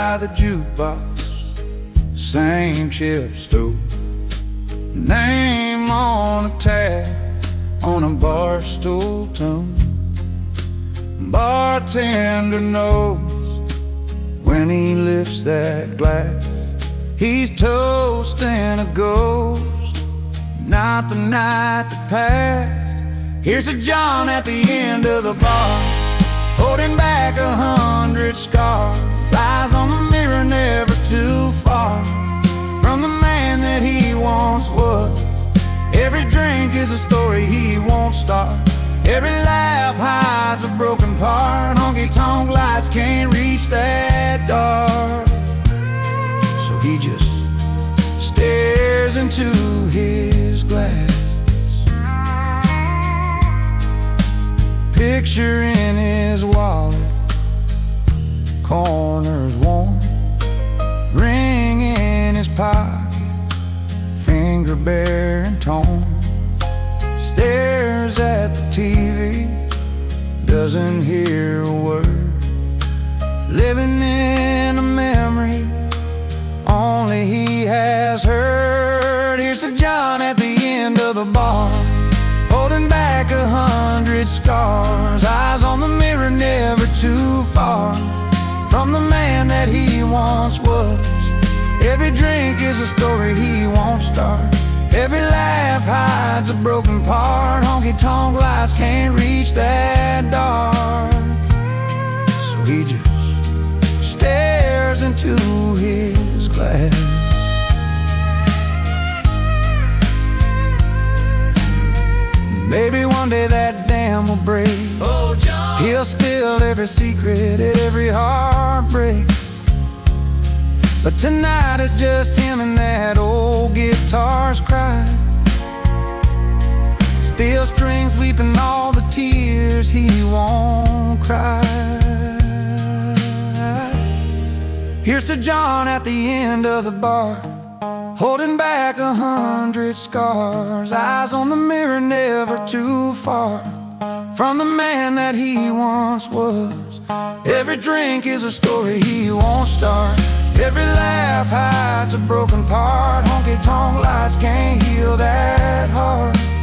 by the jukebox, same chip stool, name on a tab on a bar stool tune. Bartender knows when he lifts that glass, he's toasting a ghost, not the night that passed. Here's to John at the end of the bar, holding back 100 scars, eyes on the mirror, never too far from the man that he once was. Every drink is a story he won't start, every laugh hides a broken part. Honky-tonk lights can't reach that dark, so he just stares into his glass, picture in his wallet, corners warm, ring in his pocket, finger bare and torn. Stares at the TV, doesn't hear a word, living in a memory only he has heard. Here's to John at the end of the bar, holding back 100 scars, eyes on the mirror, never too far from the man that he once was. Every drink is a story he won't start, every laugh hides a broken part. Honky-tonk lights can't reach that dark, so he just stares into his glass. Maybe one day that dam will break, oh, John. He'll spill every secret at every heartbreak, but tonight it's just him and that old guitar's cry, steel strings weeping all the tears he won't cry. Here's to John at the end of the bar, holding back 100 scars, eyes on the mirror, never too far from the man that he once was. Every drink is a story he won't start, every laugh hides a broken part. Honky-tonk lights can't heal that heart,